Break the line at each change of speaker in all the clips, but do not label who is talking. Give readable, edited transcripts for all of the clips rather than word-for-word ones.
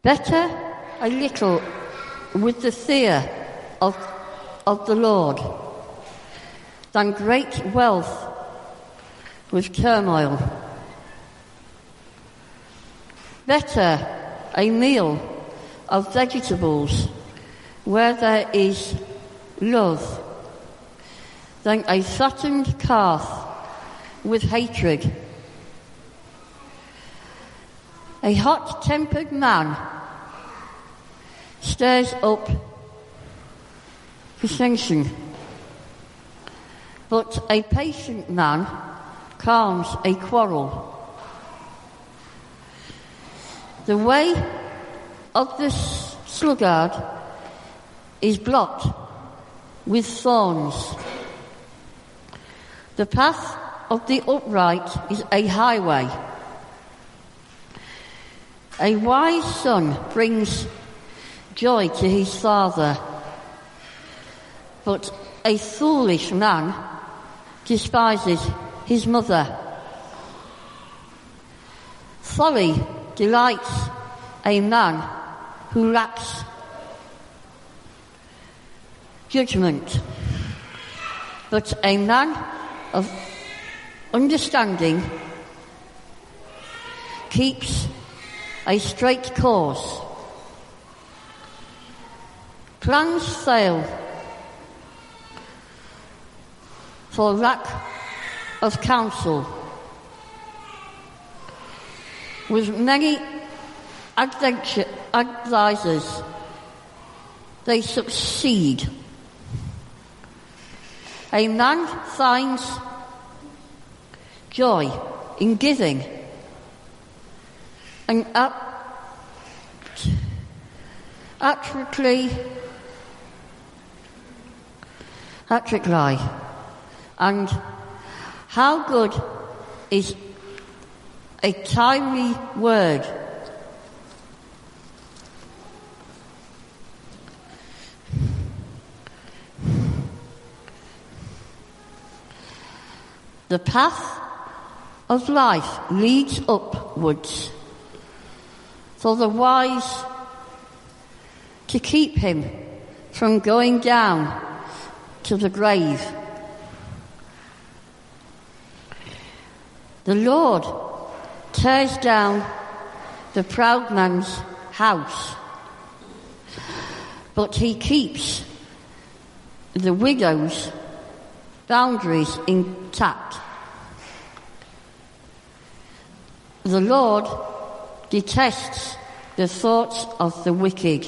Better a little with the fear of the Lord than great wealth with turmoil. Better a meal of vegetables where there is love than a fattened calf with hatred. A hot-tempered man stirs up dissension, but a patient man calms a quarrel. The way of the sluggard is blocked with thorns. The path of the upright is a highway. A wise son brings joy to his father, but a foolish man despises his mother. Folly delights a man who lacks judgment, but a man of understanding keeps a straight course. Plans fail for lack of counsel. With many advisors, they succeed. A man finds joy in giving, and accurately, and how good is a timely word. The path of life leads upwards for the wise to keep him from going down to the grave. The Lord tears down the proud man's house, but he keeps the widow's boundaries intact. The Lord detests the thoughts of the wicked,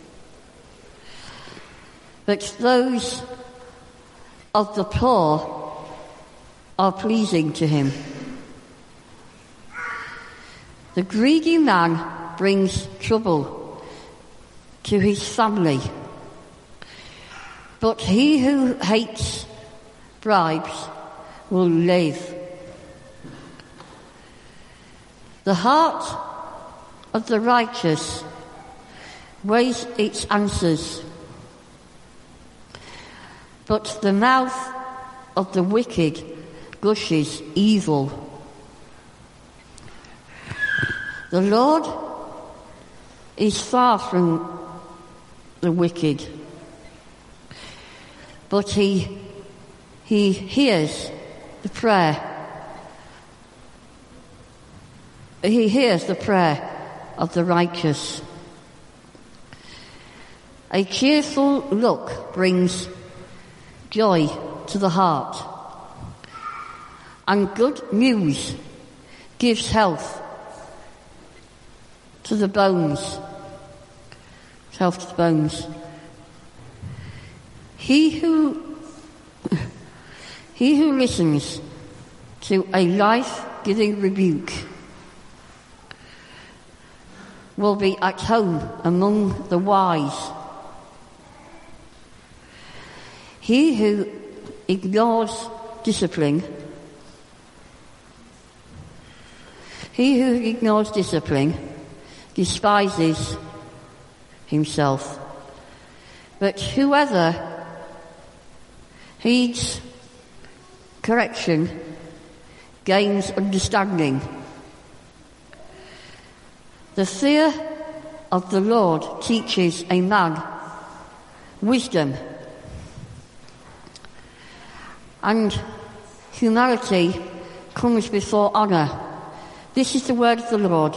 but those of the poor are pleasing to him. The greedy man brings trouble to his family, but he who hates bribes will live. The heart of the righteous weighs its answers, but the mouth of the wicked gushes evil. The Lord is far from the wicked, but he hears the prayer. He hears the prayer of the righteous. A cheerful look brings joy to the heart, and good news gives health to the bones. Health to the bones. He who listens to a life-giving rebuke will be at home among the wise. He who ignores discipline despises himself, but whoever heeds correction gains understanding. The fear of the Lord teaches a man wisdom, and humility comes before honour. This is the word of the Lord.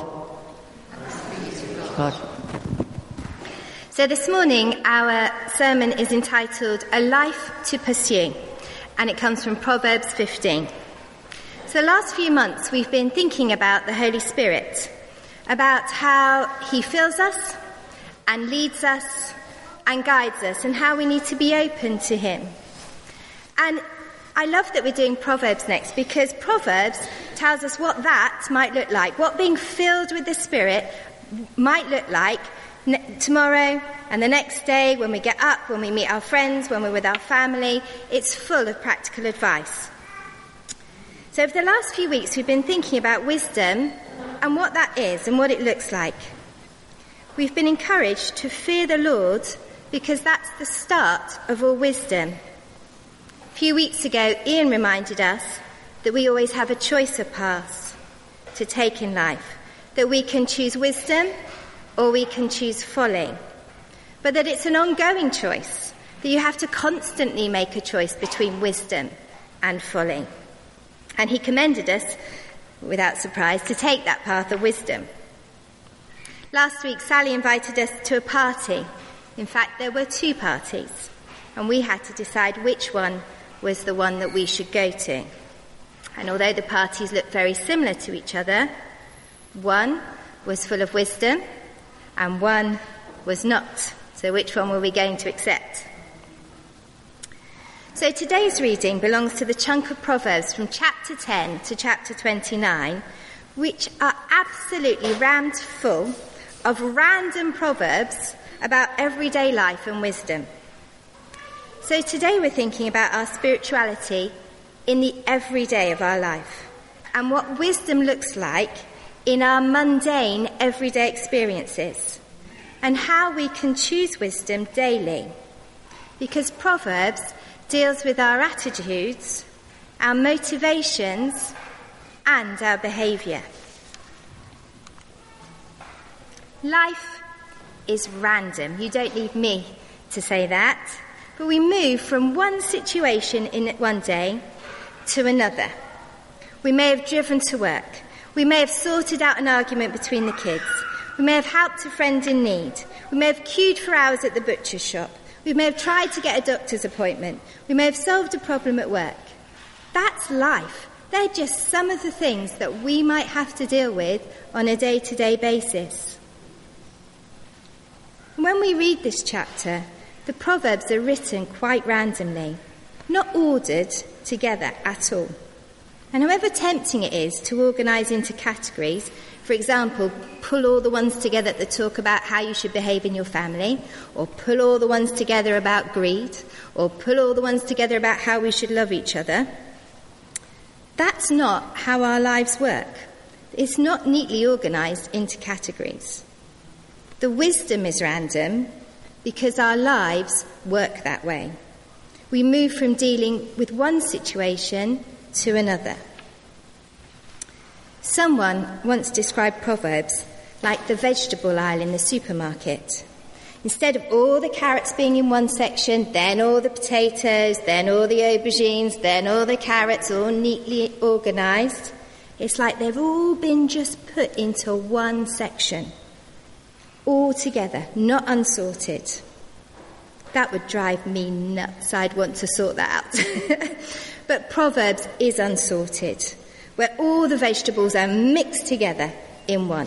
God.
So this morning our sermon is entitled A Life to Pursue, and it comes from Proverbs 15. So the last few months we've been thinking about the Holy Spirit, about how he fills us and leads us and guides us, and how we need to be open to him. And I love that we're doing Proverbs next, because Proverbs tells us what that might look like, what being filled with the Spirit might look like tomorrow and the next day, when we get up, when we meet our friends, when we're with our family. It's full of practical advice. So over the last few weeks we've been thinking about wisdom and what that is and what it looks like. We've been encouraged to fear the Lord because that's the start of all wisdom. A few weeks ago, Ian reminded us that we always have a choice of paths to take in life, that we can choose wisdom or we can choose folly, but that it's an ongoing choice, that you have to constantly make a choice between wisdom and folly. And he commended us, without surprise, to take that path of wisdom. Last week, Sally invited us to a party. In fact, there were 2 parties, and we had to decide which one was the one that we should go to. And although the parties looked very similar to each other, one was full of wisdom and one was not. So which one were we going to accept? So today's reading belongs to the chunk of Proverbs from chapter 10 to chapter 29, which are absolutely rammed full of random proverbs about everyday life and wisdom. So today we're thinking about our spirituality in the everyday of our life, and what wisdom looks like in our mundane everyday experiences, and how we can choose wisdom daily. Because Proverbs deals with our attitudes, our motivations, and our behaviour. Life is random. You don't need me to say that. But we move from one situation in one day to another. We may have driven to work. We may have sorted out an argument between the kids. We may have helped a friend in need. We may have queued for hours at the butcher's shop. We may have tried to get a doctor's appointment. We may have solved a problem at work. That's life. They're just some of the things that we might have to deal with on a day-to-day basis. When we read this chapter, the Proverbs are written quite randomly, not ordered together at all. And however tempting it is to organise into categories, for example, pull all the ones together that talk about how you should behave in your family, or pull all the ones together about greed, or pull all the ones together about how we should love each other, that's not how our lives work. It's not neatly organised into categories. The wisdom is random because our lives work that way. We move from dealing with one situation to another. Someone once described Proverbs like the vegetable aisle in the supermarket. Instead of all the carrots being in one section, then all the potatoes, then all the aubergines, then all the carrots, all neatly organised, it's like they've all been just put into one section. All together, not unsorted. That would drive me nuts. I'd want to sort that out. But Proverbs is unsorted, where all the vegetables are mixed together in one.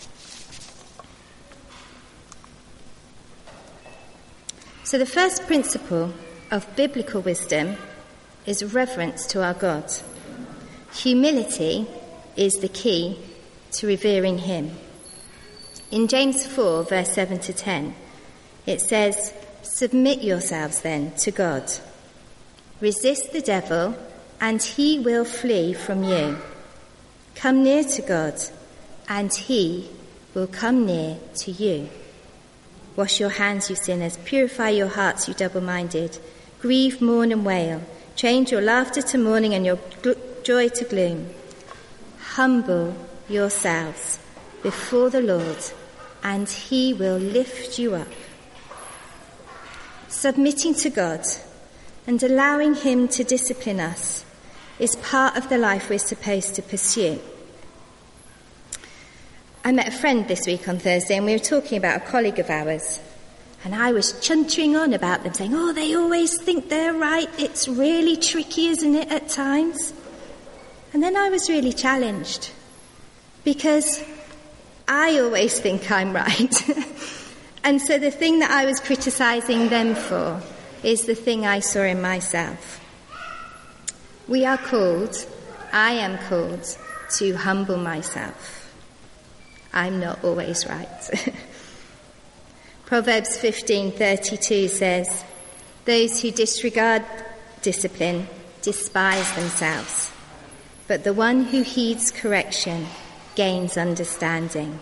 So the first principle of biblical wisdom is reverence to our God. Humility is the key to revering him. In James 4, verse 7 to 10, it says, "Submit yourselves then to God. Resist the devil, and he will flee from you. Come near to God, and he will come near to you. Wash your hands, you sinners. Purify your hearts, you double-minded. Grieve, mourn, and wail. Change your laughter to mourning and your joy to gloom. Humble yourselves before the Lord, and he will lift you up. Submitting to God and allowing him to discipline us is part of the life we're supposed to pursue. I met a friend this week on Thursday, and we were talking about a colleague of ours. And I was chuntering on about them, saying, oh, they always think they're right. It's really tricky, isn't it, at times? And then I was really challenged, because I always think I'm right. And so the thing that I was criticising them for is the thing I saw in myself. We are called, I am called, to humble myself. I'm not always right. Proverbs 15:32 says, those who disregard discipline despise themselves, but the one who heeds correction gains understanding.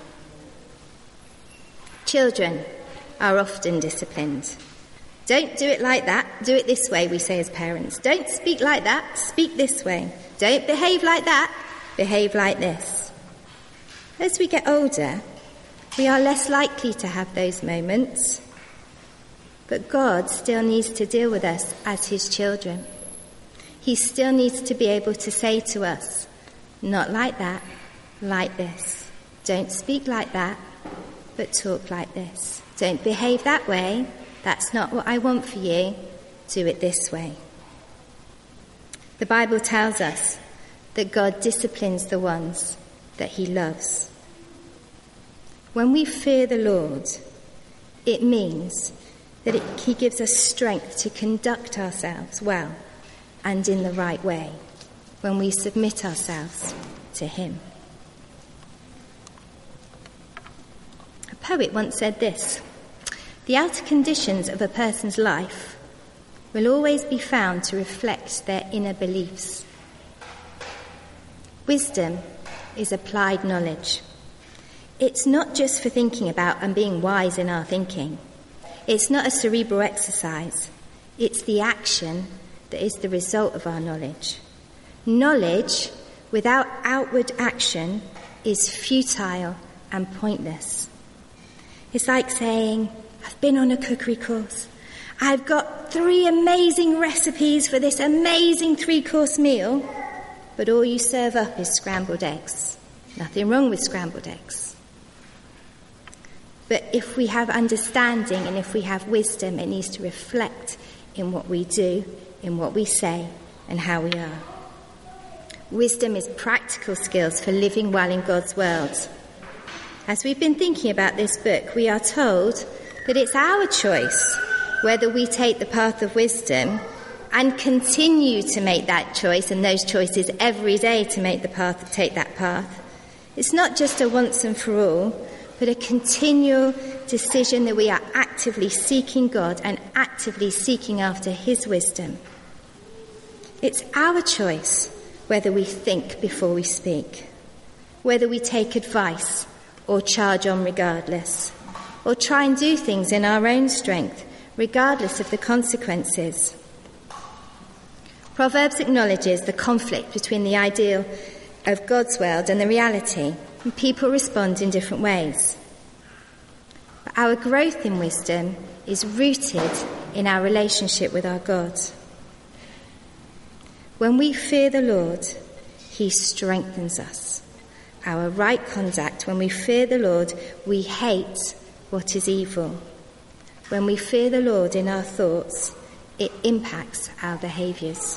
Children are often disciplined. Don't do it like that, do it this way, we say as parents. Don't speak like that, speak this way. Don't behave like that, behave like this. As we get older, we are less likely to have those moments, but God still needs to deal with us as his children. He still needs to be able to say to us, not like that, like this. Don't speak like that, but talk like this. Don't behave that way, that's not what I want for you, do it this way. The Bible tells us that God disciplines the ones that he loves. When we fear the Lord, it means that he gives us strength to conduct ourselves well and in the right way when we submit ourselves to him. A poet once said this, the outer conditions of a person's life will always be found to reflect their inner beliefs. Wisdom is applied knowledge. It's not just for thinking about and being wise in our thinking. It's not a cerebral exercise. It's the action that is the result of our knowledge. Knowledge without outward action is futile and pointless. It's like saying, I've been on a cookery course. I've got 3 amazing recipes for this amazing 3-course meal, but all you serve up is scrambled eggs. Nothing wrong with scrambled eggs. But if we have understanding and if we have wisdom, it needs to reflect in what we do, in what we say, and how we are. Wisdom is practical skills for living well in God's world. As we've been thinking about this book, we are told that it's our choice whether we take the path of wisdom and continue to make that choice and those choices every day to take that path. It's not just a once and for all, but a continual decision that we are actively seeking God and actively seeking after his wisdom. It's our choice whether we think before we speak, whether we take advice or charge on regardless, or try and do things in our own strength, regardless of the consequences. Proverbs acknowledges the conflict between the ideal of God's world and the reality, and people respond in different ways. But our growth in wisdom is rooted in our relationship with our God. When we fear the Lord, he strengthens us. Our right conduct, when we fear the Lord, we hate what is evil. When we fear the Lord in our thoughts, it impacts our behaviours.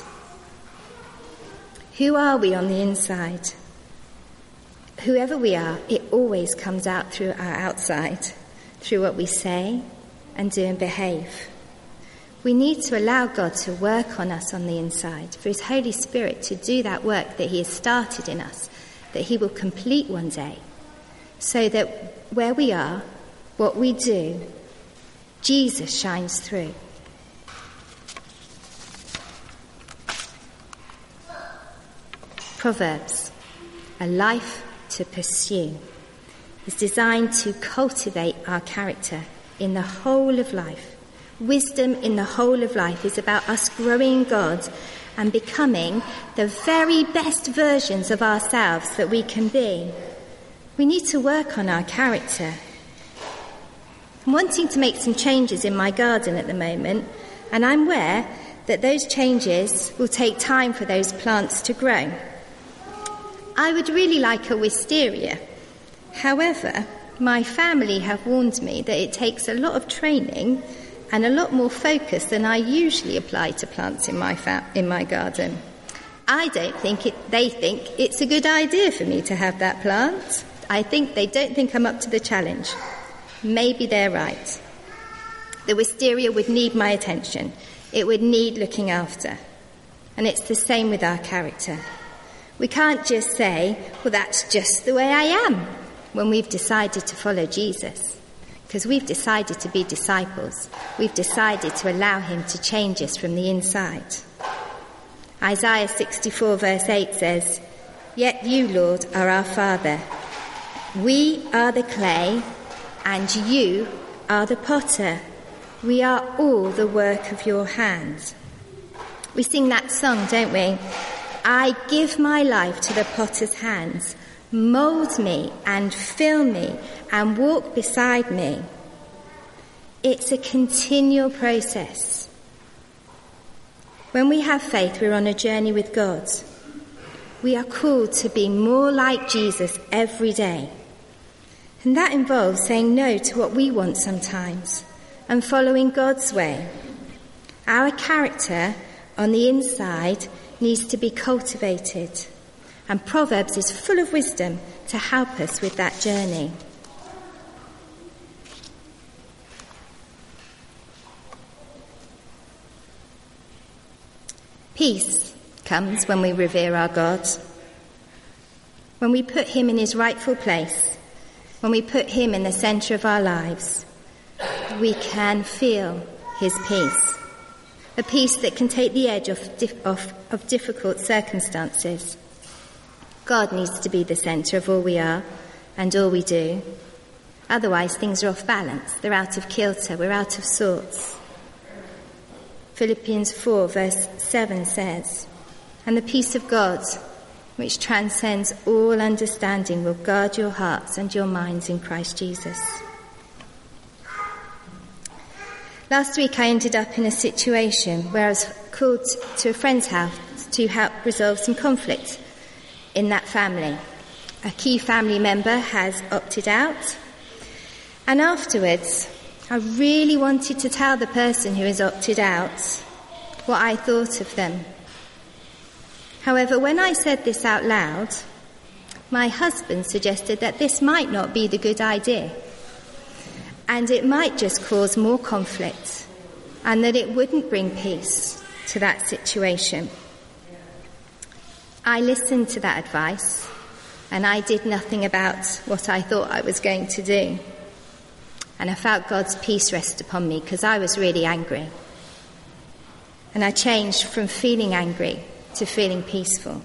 Who are we on the inside? Whoever we are, it always comes out through our outside, through what we say and do and behave. We need to allow God to work on us on the inside, for his Holy Spirit to do that work that he has started in us, that he will complete one day, so that where we are, what we do, Jesus shines through. Proverbs, a life to pursue, is designed to cultivate our character in the whole of life. Wisdom in the whole of life is about us growing in God and becoming the very best versions of ourselves that we can be. We need to work on our character. I'm wanting to make some changes in my garden at the moment, and I'm aware that those changes will take time for those plants to grow. I would really like a wisteria. However, my family have warned me that it takes a lot of training and a lot more focus than I usually apply to plants in my garden. I don't think they think it's a good idea for me to have that plant. I think they don't think I'm up to the challenge. Maybe they're right. The wisteria would need my attention. It would need looking after. And it's the same with our character. We can't just say, well, that's just the way I am, when we've decided to follow Jesus. Because we've decided to be disciples. We've decided to allow him to change us from the inside. Isaiah 64 verse 8 says, "Yet you, Lord, are our Father. We are the clay, and you are the potter. We are all the work of your hands." We sing that song, don't we? I give my life to the potter's hands. Mould me and fill me and walk beside me. It's a continual process. When we have faith, we're on a journey with God. We are called to be more like Jesus every day. And that involves saying no to what we want sometimes and following God's way. Our character on the inside needs to be cultivated. And Proverbs is full of wisdom to help us with that journey. Peace comes when we revere our God. When we put him in his rightful place, when we put him in the centre of our lives, we can feel his peace. A peace that can take the edge of difficult circumstances. God needs to be the centre of all we are and all we do. Otherwise, things are off balance. They're out of kilter. We're out of sorts. Philippians 4 verse 7 says, "And the peace of God, which transcends all understanding, will guard your hearts and your minds in Christ Jesus." Last week, I ended up in a situation where I was called to a friend's house to help resolve some conflict in that family. A key family member has opted out, and afterwards I really wanted to tell the person who has opted out what I thought of them. However, when I said this out loud, my husband suggested that this might not be the good idea, and it might just cause more conflict, and that it wouldn't bring peace to that situation. I listened to that advice, and I did nothing about what I thought I was going to do. And I felt God's peace rest upon me because I was really angry. And I changed from feeling angry to feeling peaceful.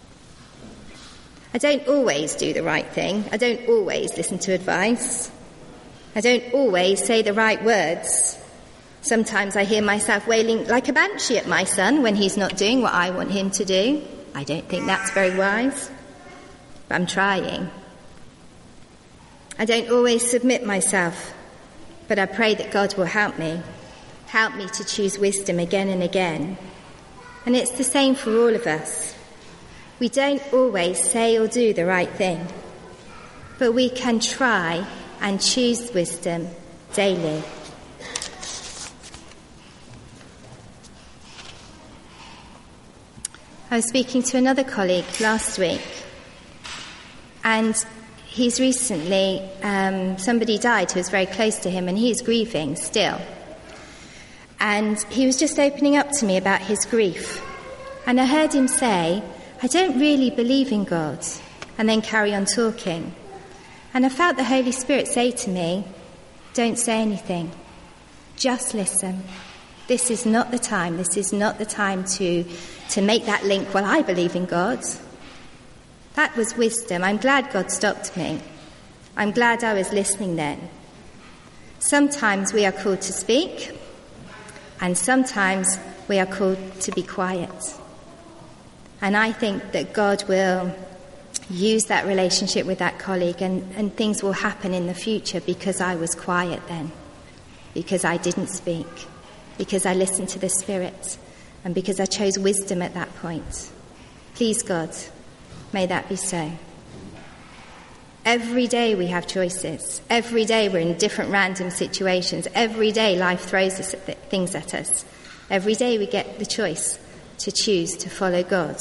I don't always do the right thing. I don't always listen to advice. I don't always say the right words. Sometimes I hear myself wailing like a banshee at my son when he's not doing what I want him to do. I don't think that's very wise, but I'm trying. I don't always submit myself, but I pray that God will help me to choose wisdom again and again. And it's the same for all of us. We don't always say or do the right thing, but we can try and choose wisdom daily. I was speaking to another colleague last week, and he's recently, somebody died who was very close to him, and he's grieving still. And he was just opening up to me about his grief. And I heard him say, "I don't really believe in God," and then carry on talking. And I felt the Holy Spirit say to me, "Don't say anything. Just listen. This is not the time. This is not the time to make that link, well, I believe in God." That was wisdom. I'm glad God stopped me. I'm glad I was listening then. Sometimes we are called to speak, and sometimes we are called to be quiet. And I think that God will use that relationship with that colleague, and things will happen in the future because I was quiet then. because I didn't speak, because I listened to the Spirit, and because I chose wisdom at that point. Please, God, may that be so. Every day we have choices. Every day we're in different random situations. Every day life throws things at us. Every day we get the choice to choose to follow God.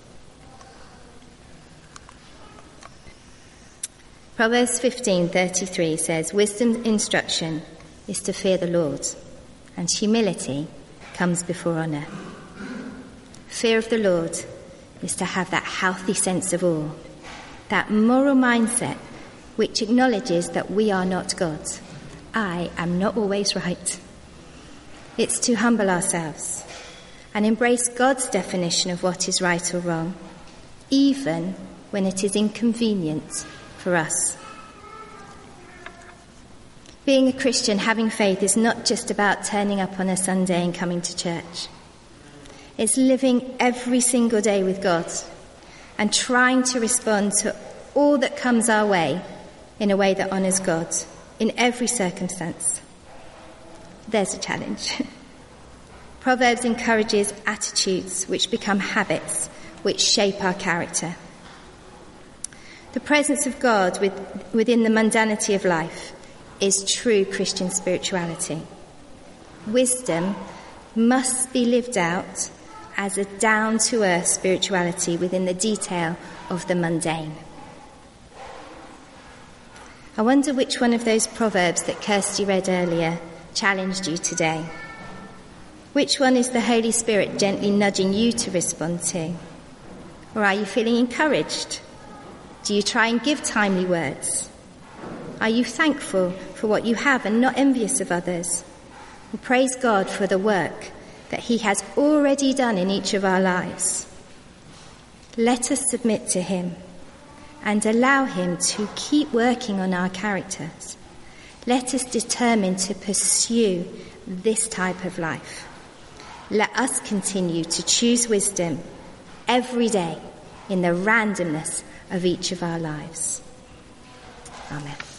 Proverbs 15:33 says, "Wisdom's instruction is to fear the Lord, and humility comes before honour." Fear of the Lord is to have that healthy sense of awe, that moral mindset which acknowledges that we are not God. I am not always right. It's to humble ourselves and embrace God's definition of what is right or wrong, even when it is inconvenient for us. Being a Christian, having faith, is not just about turning up on a Sunday and coming to church. It's living every single day with God and trying to respond to all that comes our way in a way that honours God in every circumstance. There's a challenge. Proverbs encourages attitudes which become habits which shape our character. The presence of God within the mundanity of life is true Christian spirituality. Wisdom must be lived out as a down-to-earth spirituality within the detail of the mundane. I wonder which one of those proverbs that Kirsty read earlier challenged you today. Which one is the Holy Spirit gently nudging you to respond to? Or are you feeling encouraged? Do you try and give timely words? Are you thankful for what you have and not envious of others? And praise God for the work that he has already done in each of our lives. Let us submit to him and allow him to keep working on our characters. Let us determine to pursue this type of life. Let us continue to choose wisdom every day in the randomness of each of our lives. Amen.